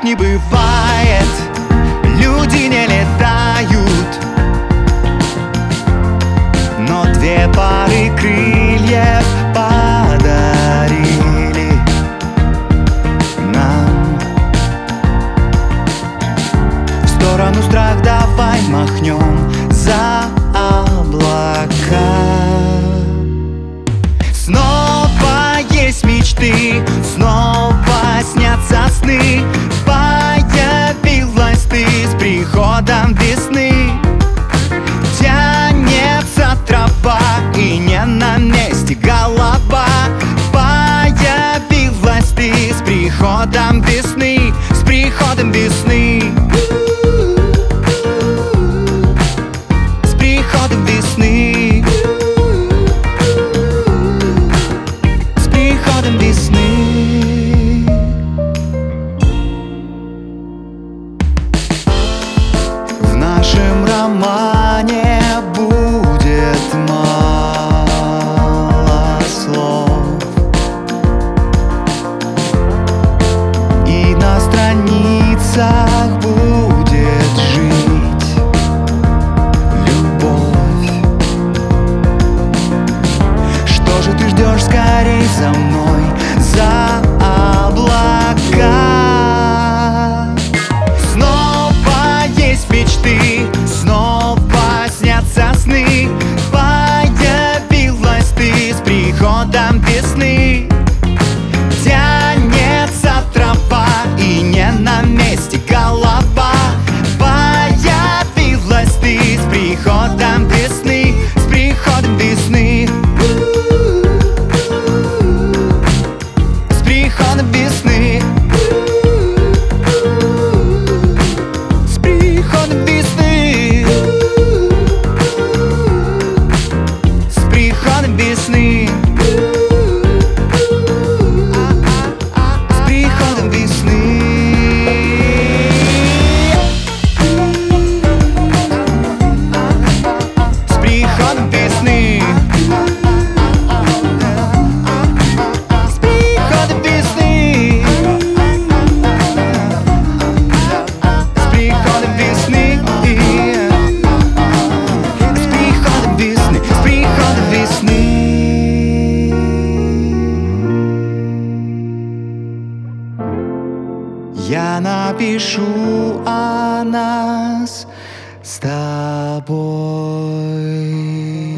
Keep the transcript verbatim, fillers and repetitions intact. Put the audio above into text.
так не бывает, люди не летают, но две пары крыльев подарили нам. В сторону страх давай махнем за облака. Снова есть мечты, снова снятся сны. Появилась ты с приходом весны. Тянется тропа и не на месте голова. Появилась ты с приходом весны, с приходом весны. С приходом весны. С приходом весны. В нашем романе будет мало слов, и на страницах будет жить любовь. Что же ты ждешь, скорей за мной, за облака. Снова есть мечты, снова снятся сны. Появилась ты с приходом весны. Тянется тропа и не на месте голова. Появилась ты с приходом весны, с приходом весны. С приходом весны. С приходом весны. С приходом весны. С приходом весны. С приходом весны. С приходом весны. С приходом весны. С приходом весны. С приходом весны. Я напишу о нас с тобой.